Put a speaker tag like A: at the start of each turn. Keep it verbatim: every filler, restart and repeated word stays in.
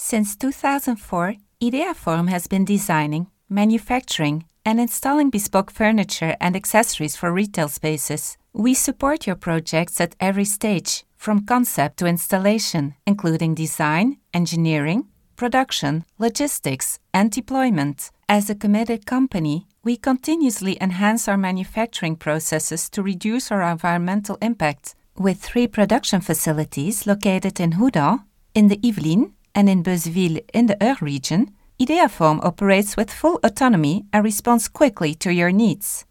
A: Since two thousand four, Ideaform has been designing, manufacturing, and installing bespoke furniture and accessories for retail spaces. We support your projects at every stage, from concept to installation, including design, engineering, production, logistics, and deployment. As a committed company, we continuously enhance our manufacturing processes to reduce our environmental impact. With three production facilities located in Houdan, in the Yvelines, and in Beuzeville in the Eure region, Ideaform operates with full autonomy and responds quickly to your needs.